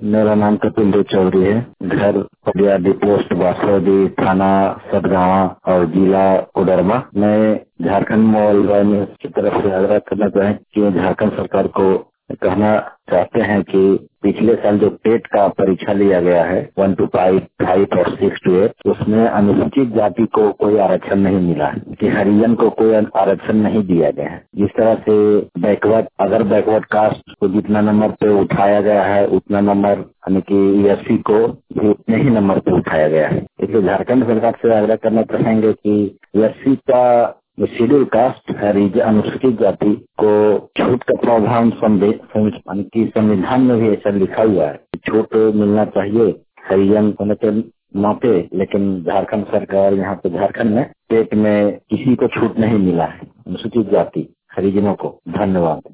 मेरा नाम कपिल चौधरी है। घर पटियादी, पोस्ट बासवादी, थाना सतगावा और जिला कोडरमा। मैं झारखंड मोबाइल न्यूज की तरफ से आग्रह करना चाहें कि झारखंड सरकार को कहना चाहते हैं कि पिछले साल जो टेट का परीक्षा लिया गया है 1 to 5, 5 और 6 to 8, उसमें अनुसूचित जाति को कोई आरक्षण नहीं मिला है कि हरिजन को कोई आरक्षण नहीं दिया गया है। जिस तरह से अगर बैकवर्ड कास्ट को जितना नंबर पे उठाया गया है उतना नंबर यानी कि एससी को भी उतने ही नंबर पे उठाया गया है। इसलिए झारखंड सरकार से आग्रह करना चाहेंगे कि एससी का शेड्यूल कास्ट अनुसूचित जाति को छूट का प्रावधान संविधान में भी ऐसा लिखा हुआ है, छूट मिलना चाहिए हरिजन होने के नाते। लेकिन झारखंड सरकार यहाँ पे झारखंड में टेट में किसी को छूट नहीं मिला है अनुसूचित जाति हरिजनों को। धन्यवाद।